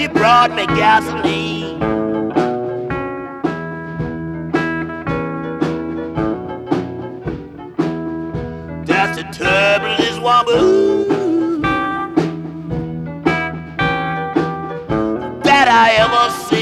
brought me gasoline. That's the turbulence woman that I ever see.